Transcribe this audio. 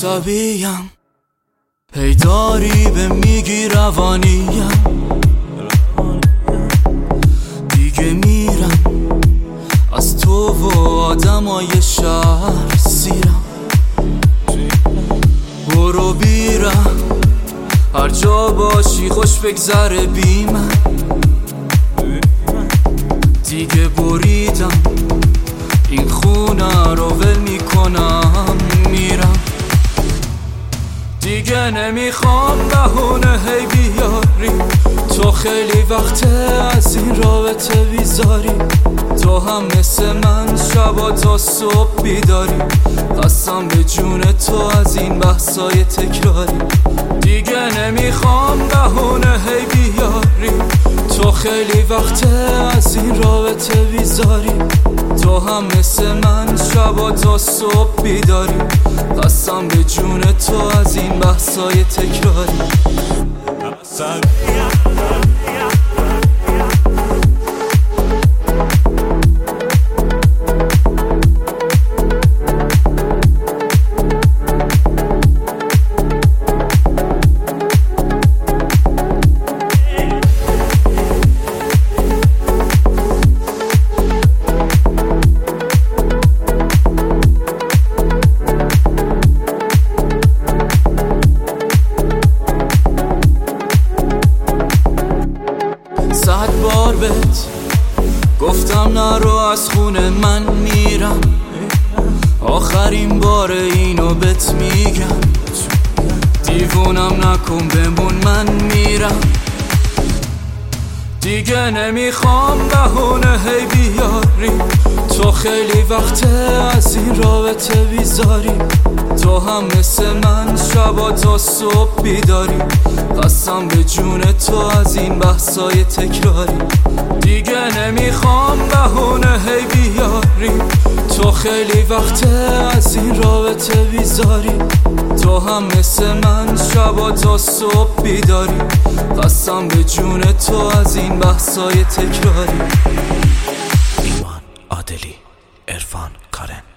عصبیم، هی داری به میگی روانیم، دیگه میرم از تو و آدمای شهر سیرم. برو بیرم هر جا باشی خوش بگذره بی من، دیگه بریدم این خونه رو ول میکنم میرم. دیگه نمیخوام بهونه هی بیاری، تو خیلی وقته از این رابطه بیزاری. تو هم مثل من شبا تا صبح بیداری، قسم به جون تو از این بحثای تکراری. دیگه نمیخوام بهونه هی بیاری، تو خیلی وقته از این رابطه بیزاری. تو هم مثل من شبا تا صبح بیداری، قسم به جون تو از این بحثای تکراری. صد بار بهت گفتم نرو از خونه من میرم، آخرین بار اینو بهت میگم. دیوونم نکن بمون من میرم، دیگه نمیخوام بهونه هی بیاری. تو خیلی وقته از این رابطه بیزاری، تو هم مثل من شبا تا صبح بیداری، قسم به جون تو از این بحثای تکراری. دیگه نمیخوام بهونه هی بیاری، تو خیلی وقته از این رابطه بیزاری. تو هم مثل من شبا تا صبح بیداری، قسم به جون تو از این بحثای تکراری. ایمان عادلی، عرفان کارن.